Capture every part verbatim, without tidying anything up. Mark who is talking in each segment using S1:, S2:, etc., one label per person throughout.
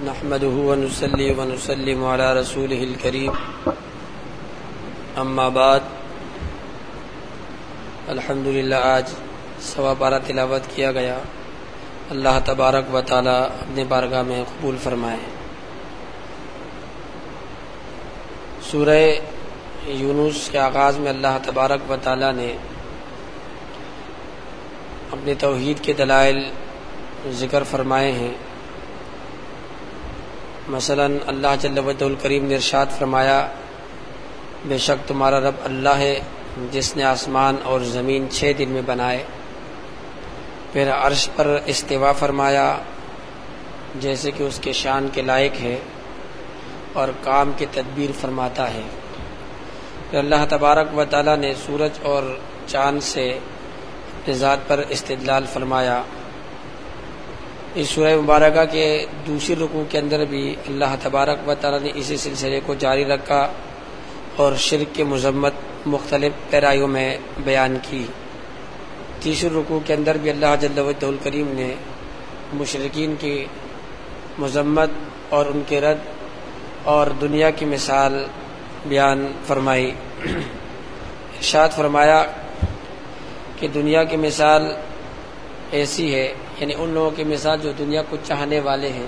S1: نحمده ونصلي ونسلم على رسوله الكريم اما بعد الحمدللہ آج سوا بارہ تلاوت کیا گیا. اللہ تبارک و تعالی اپنے بارگاہ میں قبول فرمائے. سورہ یونس کے آغاز میں اللہ تبارک و تعالی نے اپنے توحید کے دلائل ذکر فرمائے ہیں. مثلا اللہ جل وجہ الکریم نے ارشاد فرمایا، بے شک تمہارا رب اللہ ہے جس نے آسمان اور زمین چھ دن میں بنائے. پھر عرش پر استوا فرمایا جیسے کہ اس کے شان کے لائق ہے اور کام کی تدبیر فرماتا ہے. پھر اللہ تبارک و تعالی نے سورج اور چاند سے اپنے ذات پر استدلال فرمایا. اس سورہ مبارکہ کے دوسری رکوع کے اندر بھی اللہ تبارک و تعالی نے اسی سلسلے کو جاری رکھا اور شرک کے مذمت مختلف پیرایوں میں بیان کی. تیسری رکوع کے اندر بھی اللہ جل وجہ الکریم نے مشرکین کی مذمت اور ان کے رد اور دنیا کی مثال بیان فرمائی. ارشاد فرمایا کہ دنیا کی مثال ایسی ہے، یعنی ان لوگوں کی مثال جو دنیا کو چاہنے والے ہیں،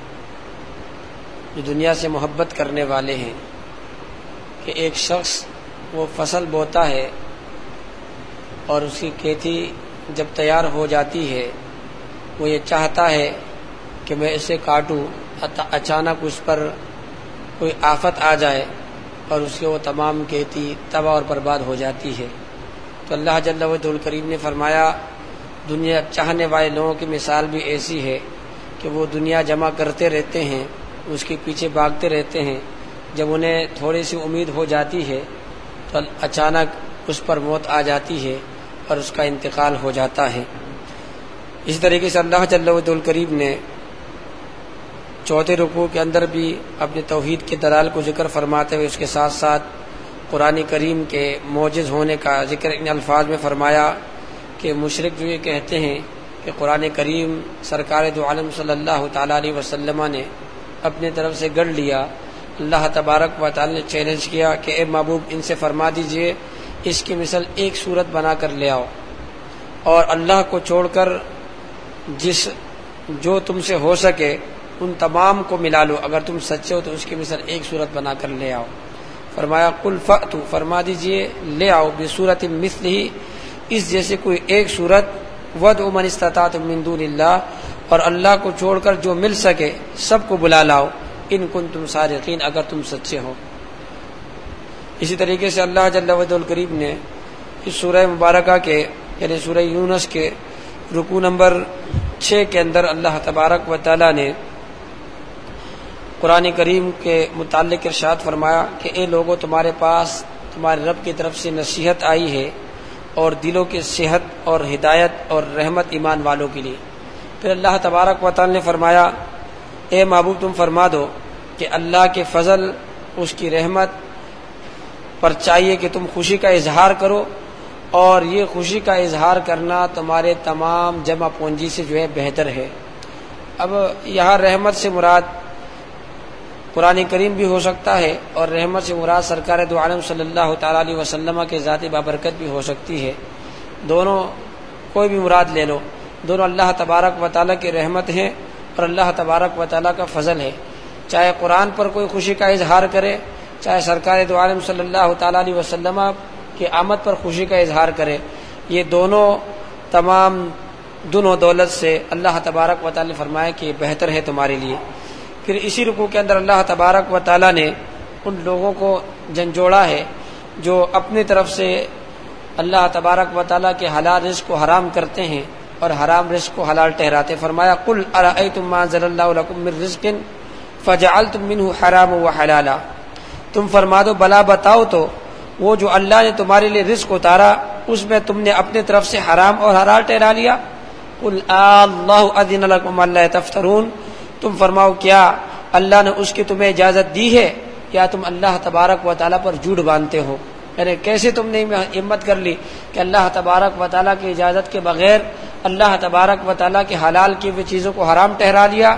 S1: جو دنیا سے محبت کرنے والے ہیں، کہ ایک شخص وہ فصل بوتا ہے اور اس کی کھیتی جب تیار ہو جاتی ہے وہ یہ چاہتا ہے کہ میں اسے کاٹوں، اچانک اس پر کوئی آفت آ جائے اور اس کی وہ تمام کھیتی تباہ اور برباد ہو جاتی ہے. تو اللہ جل وجہ الکریم نے فرمایا دنیا چاہنے والے لوگوں کی مثال بھی ایسی ہے کہ وہ دنیا جمع کرتے رہتے ہیں، اس کے پیچھے بھاگتے رہتے ہیں. جب انہیں تھوڑی سی امید ہو جاتی ہے تو اچانک اس پر موت آ جاتی ہے اور اس کا انتقال ہو جاتا ہے. اس طریقے سے اللہ جل وجہ الکریم نے چوتھے رکوع کے اندر بھی اپنے توحید کے دلائل کو ذکر فرماتے ہوئے اس کے ساتھ ساتھ قرآن کریم کے معجز ہونے کا ذکر ان الفاظ میں فرمایا کہ مشرک جو یہ کہتے ہیں کہ قرآن کریم سرکار دو عالم صلی اللہ تعالیٰ علیہ وسلم نے اپنے طرف سے گڑھ لیا. اللہ تبارک و تعالی نے چیلنج کیا کہ اے محبوب ان سے فرما دیجئے اس کی مثل ایک صورت بنا کر لے آؤ اور اللہ کو چھوڑ کر جس جو تم سے ہو سکے ان تمام کو ملا لو، اگر تم سچے ہو تو اس کی مثل ایک صورت بنا کر لے آؤ. فرمایا قل فأتوا، فرما دیجئے لے آؤ بصورت مثلہ، اس جیسے کوئی ایک صورت، وادعوا من استطعتم من دون اللہ، اور اللہ کو چھوڑ کر جو مل سکے سب کو بلا لاؤ، ان کنتم صادقین، اگر تم سچے ہو. اسی طریقے سے اللہ جل وجہ الکریم نے اس سورہ مبارکہ کے یعنی سورہ یونس کے رکوع نمبر چھ کے اندر اللہ تبارک و تعالی نے قرآن کریم کے متعلق ارشاد فرمایا کہ اے لوگوں تمہارے پاس تمہارے رب کی طرف سے نصیحت آئی ہے اور دلوں کی صحت اور ہدایت اور رحمت ایمان والوں کے لیے. پھر اللہ تبارک و تعالی نے فرمایا اے محبوب تم فرما دو کہ اللہ کے فضل اس کی رحمت پر چاہیے کہ تم خوشی کا اظہار کرو، اور یہ خوشی کا اظہار کرنا تمہارے تمام جمع پونجی سے جو ہے بہتر ہے. اب یہاں رحمت سے مراد قرآن کریم بھی ہو سکتا ہے اور رحمت سے مراد سرکار دو عالم صلی اللہ تعالیٰ علیہ وسلم کے ذات بابرکت بھی ہو سکتی ہے. دونوں کوئی بھی مراد لے لو، دونوں اللہ تبارک و تعالیٰ کی رحمت ہیں اور اللہ تبارک و تعالیٰ کا فضل ہے. چاہے قرآن پر کوئی خوشی کا اظہار کرے، چاہے سرکار دو عالم صلی اللہ تعالیٰ علیہ وسلم کی آمد پر خوشی کا اظہار کرے، یہ دونوں تمام دونوں دولت سے اللہ تبارک و تعالیٰ نے فرمایا کہ یہ بہتر ہے تمہارے لیے. پھر اسی رکوع کے اندر اللہ تبارک و تعالیٰ نے ان لوگوں کو جھنجھوڑا ہے جو اپنی طرف سے اللہ تبارک و تعالیٰ کے حلال رزق کو حرام کرتے ہیں اور حرام رزق کو حلال ٹھہراتے. فرمایا قل ارأیتم ما انزل اللہ لکم من رزق فجعلتم منہ حراما وحلالا، تم فرما دو بلا بتاؤ تو وہ جو اللہ نے تمہارے لیے رزق اتارا اس میں تم نے اپنے طرف سے حرام اور حلال ٹھہرا لیا. قل اللہ اذن لکم الا تفترون، تم فرماؤ کیا اللہ نے اس کی تمہیں اجازت دی ہے یا تم اللہ تبارک و تعالیٰ پر جھوٹ باندھتے ہو؟ یعنی کیسے تم نے ہمت کر لی کہ اللہ تبارک و تعالیٰ کی اجازت کے بغیر اللہ تبارک و تعالیٰ کے حلال کی ہوئی چیزوں کو حرام ٹھہرا دیا؟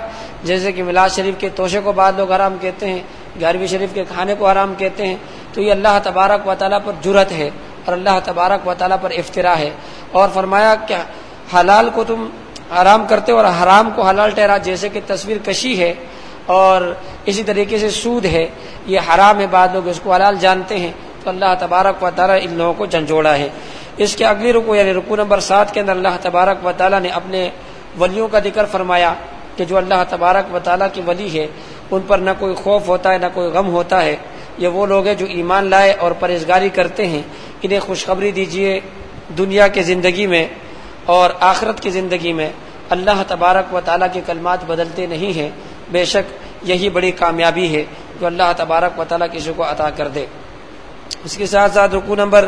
S1: جیسے کہ میلاد شریف کے توشے کو بعض لوگ حرام کہتے ہیں، گیارہویں شریف کے کھانے کو حرام کہتے ہیں، تو یہ اللہ تبارک و تعالیٰ پر جرت ہے اور اللہ تبارک و تعالیٰ پر افترا ہے۔ اور فرمایا کہ حلال کو تم حرام کرتے ہو اور حرام کو حلال ٹھہرا، جیسے کہ تصویر کشی ہے اور اسی طریقے سے سود ہے، یہ حرام ہے، بعض لوگ اس کو حلال جانتے ہیں، تو اللہ تبارک و تعالیٰ ان لوگوں کو جھنجھوڑا ہے۔ اس کے اگلی رکوع یعنی رکوع نمبر سات کے اندر اللہ تبارک و تعالیٰ نے اپنے ولیوں کا ذکر فرمایا کہ جو اللہ تبارک و تعالیٰ کی ولی ہے ان پر نہ کوئی خوف ہوتا ہے نہ کوئی غم ہوتا ہے، یہ وہ لوگ ہیں جو ایمان لائے اور پرہیزگاری کرتے ہیں، انہیں خوشخبری دیجیے دنیا کی زندگی میں اور آخرت کی زندگی میں اللہ تبارک و تعالیٰ کے کلمات بدلتے نہیں ہیں، بے شک یہی بڑی کامیابی ہے جو اللہ تبارک و تعالیٰ کسی کو عطا کر دے۔ اس کے ساتھ ساتھ رکوع نمبر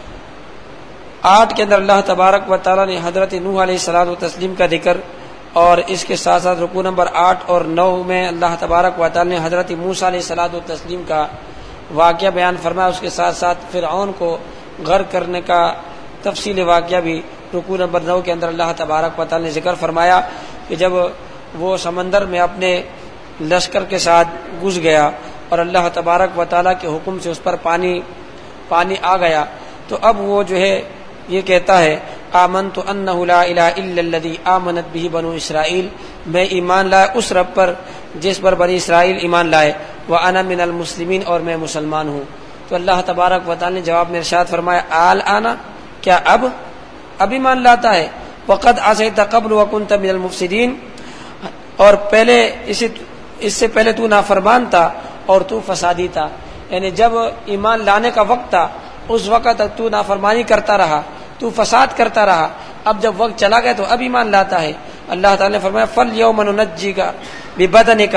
S1: آٹھ کے اندر اللہ تبارک و تعالیٰ نے حضرت نوح علیہ الصلوۃ والتسلیم کا ذکر، اور اس کے ساتھ ساتھ رکوع نمبر آٹھ اور نو میں اللہ تبارک و تعالیٰ نے حضرت موسیٰ علیہ الصلوۃ والتسلیم کا واقعہ بیان فرمایا، اس کے ساتھ ساتھ فرعون کو غرق کرنے کا تفصیل واقعہ بھی رکوع نمبر نو کے اندر اللہ تبارک و تعالیٰ نے ذکر فرمایا کہ جب وہ سمندر میں اپنے لشکر کے ساتھ گھس گیا اور اللہ تبارک و تعالیٰ کے حکم سے اس پر پانی پانی آ گیا، تو اب وہ جو ہے یہ کہتا ہے آمنت انہ لا الہ الا الذی آمنت بہ بنو اسرائیل، میں ایمان لائے اس رب پر جس پر بنی اسرائیل ایمان لائے، وانا من المسلمین، اور میں مسلمان ہوں۔ تو اللہ تبارک و تعالی نے جواب میں ارشاد فرمایا آل آنا، کیا اب اب ایمان لاتا ہے، وقد عصیت قبل وکنت من المفسدین، اور پہلے اسی اس سے پہلے تو نافرمان تھا اور تو فسادی تھا، یعنی جب ایمان لانے کا وقت تھا اس وقت تک تو نافرمانی کرتا رہا، تو فساد کرتا رہا، اب جب وقت چلا گیا تو اب ایمان لاتا ہے۔ اللہ تعالی نے فرمایا فَالْيَوْمَ نُنَجِّيكَ بِبَدَنِكَ،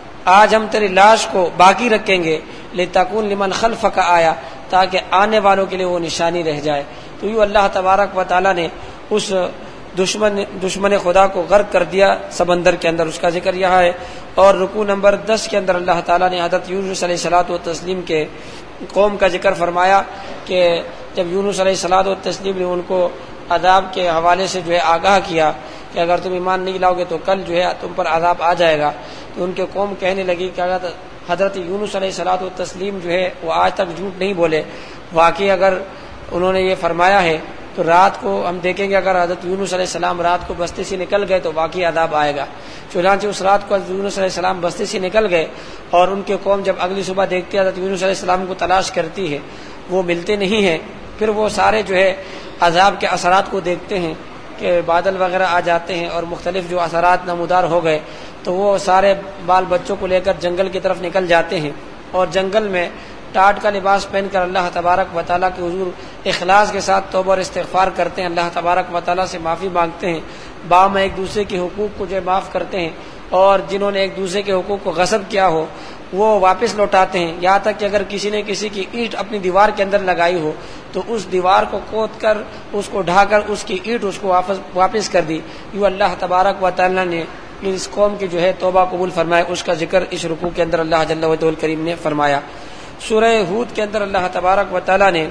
S1: آج ہم تیری لاش کو باقی رکھیں گے، لِتَكُونَ لِمَنْ خَلْفَكَ آیا، تاکہ آنے والوں کے لیے وہ نشانی رہ جائے۔ تو یوں اللہ تبارک و تعالی نے اس دشمن دشمن خدا کو غرق کر دیا سمندر کے اندر، اس کا ذکر یہاں ہے۔ اور رکوع نمبر دس کے اندر اللہ تعالیٰ نے حضرت یونس علیہ الصلوۃ والتسلیم کے قوم کا ذکر فرمایا کہ جب یونس علیہ الصلوۃ والتسلیم نے ان کو عذاب کے حوالے سے جو ہے آگاہ کیا کہ اگر تم ایمان نہیں لاؤ گے تو کل جو ہے تم پر عذاب آ جائے گا، تو ان کے قوم کہنے لگی کہ حضرت یونس علیہ الصلوۃ والتسلیم جو ہے وہ آج تک جھوٹ نہیں بولے، واقعی اگر انہوں نے یہ فرمایا ہے تو رات کو ہم دیکھیں گے اگر حضرت یونس علیہ السلام رات کو بستی سے نکل گئے تو واقعی عذاب آئے گا۔ چنانچہ اس رات کو حضرت یونس علیہ السلام بستی سے نکل گئے اور ان کے قوم جب اگلی صبح دیکھتی ہے حضرت یونس علیہ السلام کو تلاش کرتی ہے، وہ ملتے نہیں ہیں، پھر وہ سارے جو ہے عذاب کے اثرات کو دیکھتے ہیں کہ بادل وغیرہ آ جاتے ہیں اور مختلف جو اثرات نمودار ہو گئے، تو وہ سارے بال بچوں کو لے کر جنگل کی طرف نکل جاتے ہیں اور جنگل میں ٹاٹ کا لباس پہن کر اللہ تبارک و تعالیٰ کے حضور اخلاص کے ساتھ توبہ اور استغفار کرتے ہیں، اللہ تبارک و تعالیٰ سے معافی مانگتے ہیں، باہم ایک دوسرے کے حقوق کو جو معاف کرتے ہیں، اور جنہوں نے ایک دوسرے کے حقوق کو غصب کیا ہو وہ واپس لوٹاتے ہیں، یہاں تک کہ اگر کسی نے کسی کی اینٹ اپنی دیوار کے اندر لگائی ہو تو اس دیوار کو کھود کر اس کو ڈھا کر اس کی اینٹ اس کو واپس واپس کر دی۔ یوں اللہ تبارک و تعالیٰ نے اس قوم کی جو ہے توبہ قبول فرمائے، اس کا ذکر اس رکوع کے اندر اللہ جل وعلا الکریم نے فرمایا۔ سورہ ہود کے اندر اللہ تبارک و تعالیٰ نے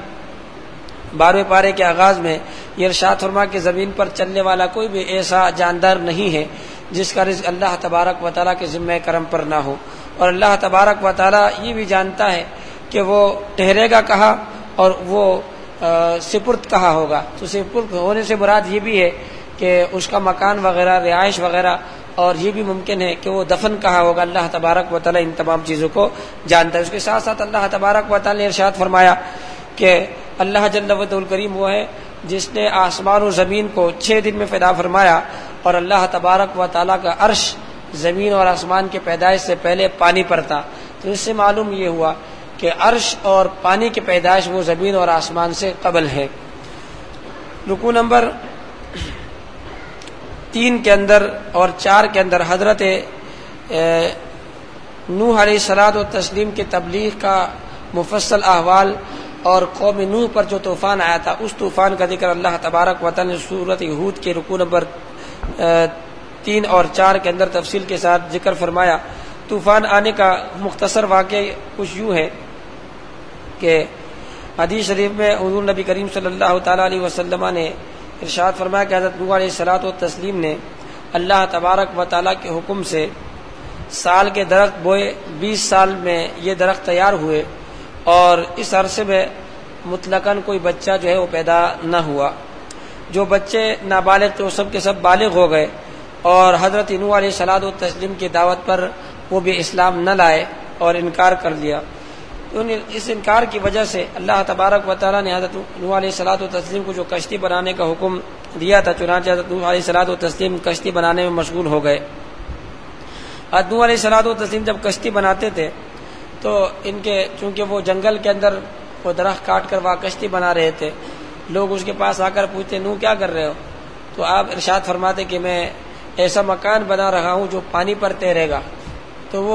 S1: بارہویں پارے کے آغاز میں یہ ارشاد فرمایا کہ زمین پر چلنے والا کوئی بھی ایسا جاندار نہیں ہے جس کا رزق اللہ تبارک و تعالیٰ کے ذمہ کرم پر نہ ہو، اور اللہ تبارک و تعالیٰ یہ بھی جانتا ہے کہ وہ ٹھہرے گا کہاں اور وہ سپرد کہاں ہوگا۔ تو سپرد ہونے سے مراد یہ بھی ہے کہ اس کا مکان وغیرہ رہائش وغیرہ، اور یہ بھی ممکن ہے کہ وہ دفن کہاں ہوگا، اللہ تبارک و تعالیٰ ان تمام چیزوں کو جانتا ہے۔ اس کے ساتھ ساتھ اللہ تبارک و تعالیٰ نے ارشاد فرمایا کہ اللہ جل وعلا الکریم وہ ہے جس نے آسمان و زمین کو چھ دن میں پیدا فرمایا، اور اللہ تبارک و تعالیٰ کا عرش زمین اور آسمان کے پیدائش سے پہلے پانی پر تھا۔ تو اس سے معلوم یہ ہوا کہ عرش اور پانی کی پیدائش وہ زمین اور آسمان سے قبل ہے۔ رکوع نمبر تین کے اندر اور چار کے اندر حضرت نوح علیہ الصلوۃ والتسلیم کی تبلیغ کا مفصل احوال اور قوم نوح پر جو طوفان آیا تھا اس طوفان کا ذکر اللہ تبارک و تعالی نے سورۃ ہود کے رکوع نمبر تین اور چار کے اندر تفصیل کے ساتھ ذکر فرمایا۔ طوفان آنے کا مختصر واقعہ کچھ یوں ہے کہ حدیث شریف میں حضور نبی کریم صلی اللہ تعالی علیہ وسلم نے ارشاد فرمایا کہ حضرت نوح علیہ الصلوۃ والتسلیم نے اللہ تبارک و تعالیٰ کے حکم سے سال کے درخت بوئے، بیس سال میں یہ درخت تیار ہوئے، اور اس عرصے میں مطلقاً کوئی بچہ جو ہے وہ پیدا نہ ہوا۔ جو بچے نابالغ تھے وہ سب کے سب بالغ ہو گئے، اور حضرت نوح علیہ الصلوۃ والتسلیم کی دعوت پر وہ بھی اسلام نہ لائے اور انکار کر لیا۔ اس انکار کی وجہ سے اللہ تبارک و تعالیٰ نے حضرت نوح علیہ الصلوۃ والتسلیم کو جو کشتی بنانے کا حکم دیا تھا، چنانچہ حضرت نوح علیہ الصلوۃ والتسلیم کشتی بنانے میں مشغول ہو گئے۔ حضرت نوح علیہ الصلوۃ والتسلیم جب کشتی بناتے تھے تو ان کے چونکہ وہ جنگل کے اندر وہ درخت کاٹ کر وہاں کشتی بنا رہے تھے، لوگ اس کے پاس آ کر پوچھتے نوح کیا کر رہے ہو؟ تو آپ ارشاد فرماتے کہ میں ایسا مکان بنا رہا ہوں جو پانی پر تیرے گا۔ تو وہ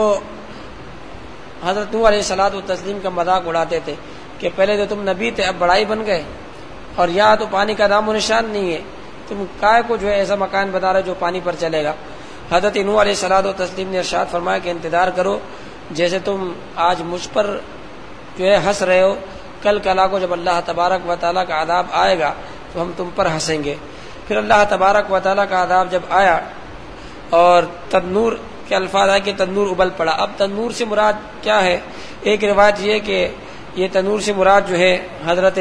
S1: حضرت نوح علیہ الصلوۃ والتسلیم کا مذاق اڑاتے تھے کہ پہلے تو تم نبی تھے، اب بڑائی بن گئے، اور یہاں تو پانی کا نام و نشان نہیں ہے، تم کائے کو جو ہے ایسا مکان بنا رہے جو پانی پر چلے گا۔ حضرت نوح علیہ الصلوۃ والتسلیم نے ارشاد فرمایا کہ انتظار کرو، جیسے تم آج مجھ پر جو ہے ہنس رہے ہو، کل کلا کو جب اللہ تبارک و تعالیٰ کا عذاب آئے گا تو ہم تم پر ہنسیں گے۔ پھر اللہ تبارک و تعالیٰ کا عذاب جب آیا اور تنور کے الفاظ آئے کہ تنور ابل پڑا۔ اب تنور سے مراد کیا ہے؟ ایک روایت یہ کہ یہ تنور سے مراد جو ہے حضرت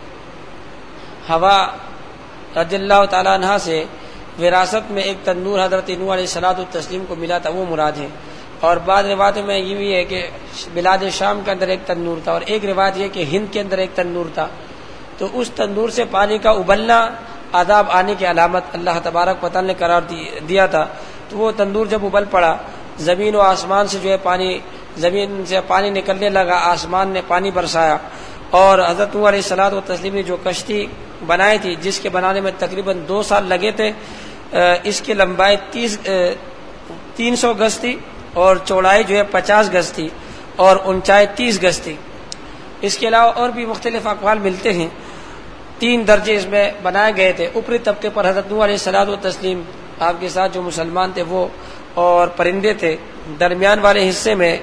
S1: ہوا رضی اللہ تعالیٰ عنہ سے وراثت میں ایک تنور حضرت نوح علیہ الصلوۃ والتسلیم کو ملا تھا، وہ مراد ہے۔ اور بعض روایتوں میں یہ بھی ہے کہ بلاد شام کے اندر ایک تنور تھا، اور ایک روایت یہ کہ ہند کے اندر ایک تنور تھا۔ تو اس تنور سے پانی کا ابلنا عذاب آنے کی علامت اللہ تبارک و تعالیٰ نے قرار دیا تھا۔ تو وہ تندور جب ابل پڑا، زمین و آسمان سے جو ہے پانی زمین سے پانی نکلنے لگا، آسمان نے پانی برسایا، اور حضرت نوح علیہ الصلوۃ والتسلیم نے جو کشتی بنائی تھی، جس کے بنانے میں تقریباً دو سال لگے تھے، اس کی لمبائی تیس تین سو گز تھی، اور چوڑائی جو ہے پچاس گز تھی، اور اونچائی تیس گز تھی۔ اس کے علاوہ اور بھی مختلف اقوال ملتے ہیں۔ تین درجے اس میں بنائے گئے تھے۔ اوپری طبقے پر حضرت نوح علیہ الصلوۃ والتسلیم، آپ کے ساتھ جو مسلمان تھے وہ اور پرندے تھے۔ درمیان والے حصے میں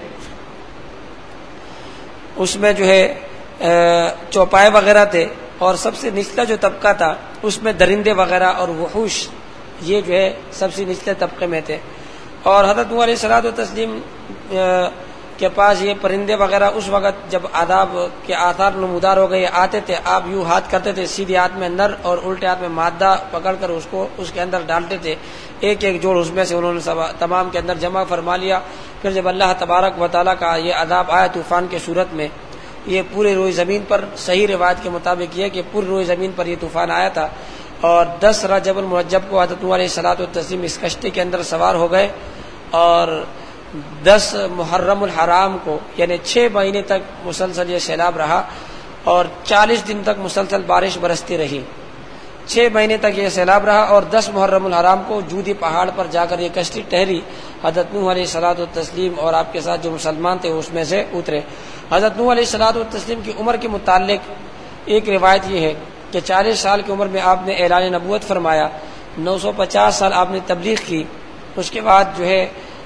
S1: اس میں جو ہے چوپائے وغیرہ تھے، اور سب سے نچلا جو طبقہ تھا اس میں درندے وغیرہ اور وحوش، یہ جو ہے سب سے نچلے طبقے میں تھے۔ اور حضرت نوح علیہ الصلوۃ والتسلیم کے پاس یہ پرندے وغیرہ اس وقت جب عذاب کے آثار نمودار ہو گئے آتے تھے، آپ یوں ہاتھ کرتے تھے، سیدھے ہاتھ میں نر اور الٹے ہاتھ میں مادہ پکڑ کر اس کو اس کے اندر ڈالتے تھے، ایک ایک جوڑ اس میں سے انہوں نے تمام کے اندر جمع فرما لیا۔ پھر جب اللہ تبارک و تعالیٰ کا یہ عذاب آیا طوفان کے صورت میں، یہ پورے روئے زمین پر، صحیح روایت کے مطابق یہ کہ پورے روئے زمین پر یہ طوفان آیا تھا، اور دس رجب المرجب کو حضرت نوح علیہ الصلوۃ والتسلیم اس کشتی کے اندر سوار ہو گئے، اور دس محرم الحرام کو یعنی چھ مہینے تک مسلسل یہ سیلاب رہا، اور چالیس دن تک مسلسل بارش برستی رہی۔ چھ مہینے تک یہ سیلاب رہا، اور دس محرم الحرام کو جودی پہاڑ پر جا کر یہ کشتی ٹھہری۔ حضرت نوح علیہ الصلوۃ والتسلیم اور آپ کے ساتھ جو مسلمان تھے اس میں سے اترے۔ حضرت نوح علیہ الصلوۃ والتسلیم کی عمر کے متعلق ایک روایت یہ ہے کہ چالیس سال کی عمر میں آپ نے اعلان نبوت فرمایا، نو سو پچاس سال آپ نے تبلیغ کی، اس کے بعد جو ہے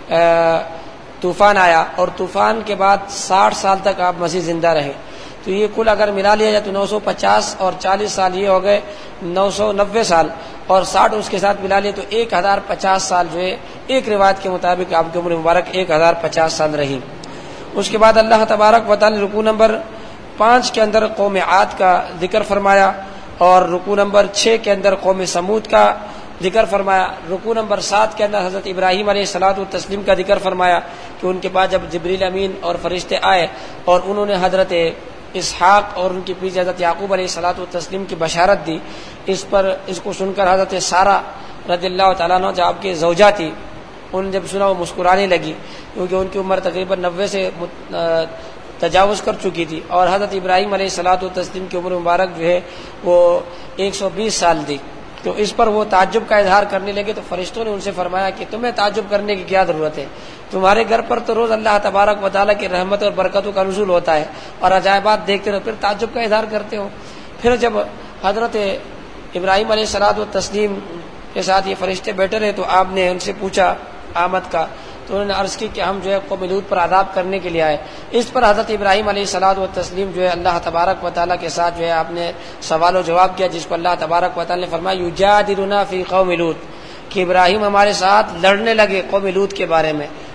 S1: طوفان آیا، اور طوفان کے بعد ساٹھ سال تک آپ مزید زندہ رہے۔ تو یہ کل اگر ملا لیا جائے تو نو سو پچاس اور چالیس سال یہ ہو گئے نو سو نوے سال، اور ساٹھ اس کے ساتھ ملا لیے تو ایک ہزار پچاس سال جو ہے ایک روایت کے مطابق آپ کی عمر مبارک ایک ہزار پچاس سال رہی۔ اس کے بعد اللہ تبارک و تعالی رکوع نمبر پانچ کے اندر قوم عاد کا ذکر فرمایا، اور رکوع نمبر چھ کے اندر قوم سمود کا ذکر فرمایا۔ رکوع نمبر سات کے اندر حضرت ابراہیم علیہ الصلوۃ والتسلیم کا ذکر فرمایا کہ ان کے پاس جب جبریل امین اور فرشتے آئے اور انہوں نے حضرت اسحاق اور ان کے پیچھے حضرت یعقوب علیہ الصلوۃ والتسلیم کی بشارت دی، اس پر اس کو سن کر حضرت سارہ رضی اللہ تعالیٰ عنہ جو آپ کی زوجہ تھی، ان جب سنا وہ مسکرانے لگی، کیونکہ ان کی عمر تقریباً نوے سے تجاوز کر چکی تھی، اور حضرت ابراہیم علیہ الصلوۃ والتسلیم کی عمر مبارک جو ہے وہ ایک سو بیس سال تھی۔ تو اس پر وہ تعجب کا اظہار کرنے لگے، تو فرشتوں نے ان سے فرمایا کہ تمہیں تعجب کرنے کی کیا ضرورت ہے، تمہارے گھر پر تو روز اللہ تبارک و تعالیٰ کی رحمت اور برکتوں کا نزول ہوتا ہے، اور عجائبات دیکھتے رہو، پھر تعجب کا اظہار کرتے ہو۔ پھر جب حضرت ابراہیم علیہ الصلوۃ والتسلیم کے ساتھ یہ فرشتے بیٹھے رہے تو آپ نے ان سے پوچھا آمد کا، تو انہوں نے عرض کی کہ ہم جو ہے قوم لوط پر عذاب کرنے کے لیے آئے۔ اس پر حضرت ابراہیم علیہ الصلوۃ والتسلیم جو ہے اللہ تبارک و تعالیٰ کے ساتھ جو ہے آپ نے سوال و جواب کیا، جس کو اللہ تبارک و تعالیٰ نے فرمایا یجادلنا فی قوم لوط، کہ ابراہیم ہمارے ساتھ لڑنے لگے قوم لوط کے بارے میں۔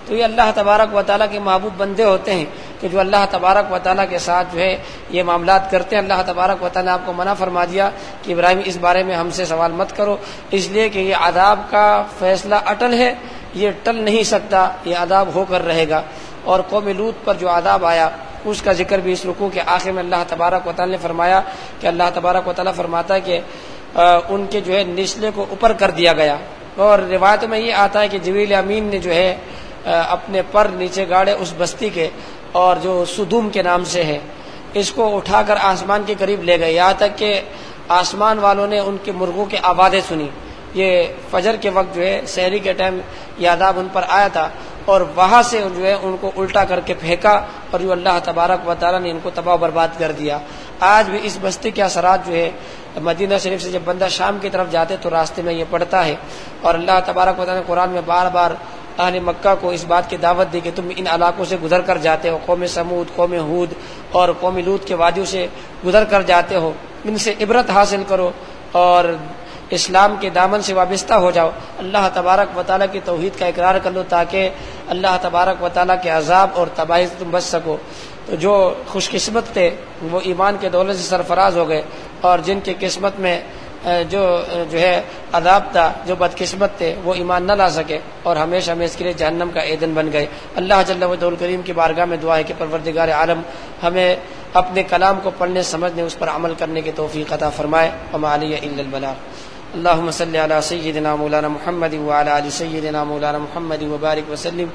S1: تو یہ اللہ تبارک و تعالیٰ کے محبوب بندے ہوتے ہیں کہ جو اللہ تبارک و تعالیٰ کے ساتھ جو ہے یہ معاملات کرتے ہیں۔ اللہ تبارک و تعالیٰ نے آپ کو منع فرما دیا کہ ابراہیم اس بارے میں ہم سے سوال مت کرو، اس لیے کہ یہ عذاب کا فیصلہ اٹل ہے، یہ ٹل نہیں سکتا، یہ عذاب ہو کر رہے گا۔ اور قوم لوط پر جو عذاب آیا اس کا ذکر بھی اس رکوع کے آخر میں اللہ تبارک و تعالیٰ نے فرمایا کہ اللہ تبارک و تعالیٰ فرماتا ہے کہ ان کے جو ہے نچلے کو اوپر کر دیا گیا، اور روایت میں یہ آتا ہے کہ جبریل امین نے جو ہے اپنے پر نیچے گاڑے اس بستی کے، اور جو سدوم کے نام سے ہے، اس کو اٹھا کر آسمان کے قریب لے گئے، یہاں تک کہ آسمان والوں نے ان کے مرغوں کے آوازیں سنی۔ یہ فجر کے وقت جو ہے سحری کے ٹائم یہ عذاب ان پر آیا تھا، اور وہاں سے جو ہے ان کو الٹا کر کے پھینکا، اور جو اللہ تبارک و تعالیٰ نے ان کو تباہ و برباد کر دیا۔ آج بھی اس بستی کے اثرات جو ہے مدینہ شریف سے جب بندہ شام کی طرف جاتے تو راستے میں یہ پڑتا ہے، اور اللہ تبارک و تعالیٰ نے قرآن میں بار بار اہل مکہ کو اس بات کی دعوت دی کہ تم ان علاقوں سے گزر کر جاتے ہو، قوم سمود، قوم ہود اور قوم لوط کے وادیوں سے گزر کر جاتے ہو، ان سے عبرت حاصل کرو اور اسلام کے دامن سے وابستہ ہو جاؤ، اللہ تبارک و تعالیٰ کی توحید کا اقرار کر لو تاکہ اللہ تبارک و تعالیٰ کے عذاب اور تباہی سے تم بچ سکو۔ تو جو خوش قسمت تھے وہ ایمان کے دولت سے سرفراز ہو گئے، اور جن کی قسمت میں جو جو ہے عذاب تھا، جو بدقسمت تھے وہ ایمان نہ لا سکے اور ہمیشہ ہمیں اس کے لیے جہنم کا ایندھن بن گئے۔ اللہ جل وجہ الکریم کی بارگاہ میں دعا ہے کہ پروردگار عالم ہمیں اپنے کلام کو پڑھنے سمجھنے اس پر عمل کرنے کی توفیق عطا فرمائے۔ وما علی الا البلاغ۔ اللهم صل على سيدنا مولانا محمد وعلى ال سيدنا مولانا محمد وبارك وسلم۔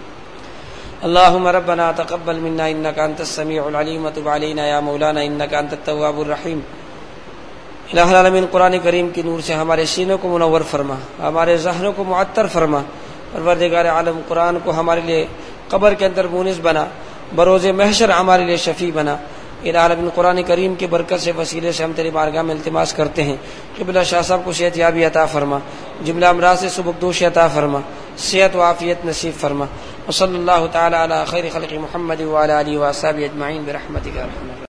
S1: اللهم ربنا تقبل منا انك انت السميع العليم وتب علينا يا مولانا انك انت التواب الرحيم۔ الہ العالمین قرآن کریم کی نور سے ہمارے سینوں کو منور فرما، ہمارے ذہنوں کو معطر فرما۔ پروردگار عالم قرآن کو ہمارے لیے قبر کے اندر مونس بنا، بروز محشر ہمارے لیے شفیع بنا۔ الہ العالمین قرآن کریم کی برکت سے وسیلے سے ہم تیری بارگاہ میں التماس کرتے ہیں کہ قبلہ شاہ صاحب کو صحت یابی عطا فرما، جملہ امراض سے سبکدوشی عطا فرما، صحت و عافیت نصیب فرما۔ وصلی اللہ تعالی علی خیر خلق محمد وعلی آلہ وصحبہ اجمعین برحمتک یا ارحم الراحمین۔